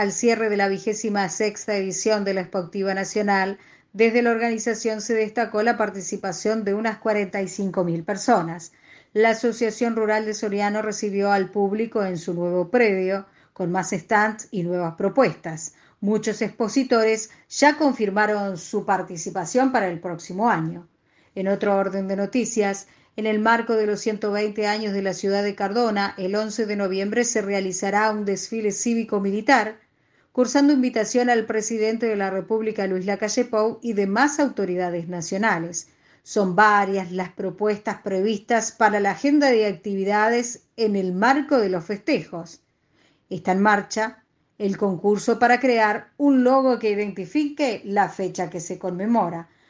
al cierre de la 26ª edición de la Expo Activa Nacional, desde la organización se destacó la participación de unas 45.000 personas. La Asociación Rural de Soriano recibió al público en su nuevo predio, con más stands y nuevas propuestas. Muchos expositores ya confirmaron su participación para el próximo año. En otro orden de noticias, en el marco de los 120 años de la ciudad de Cardona, el 11 de noviembre se realizará un desfile cívico-militar, cursando invitación al presidente de la República, Luis Lacalle Pou, y demás autoridades nacionales. Son varias las propuestas previstas para la agenda de actividades en el marco de los festejos. Está en marcha el concurso para crear un logo que identifique la fecha que se conmemora.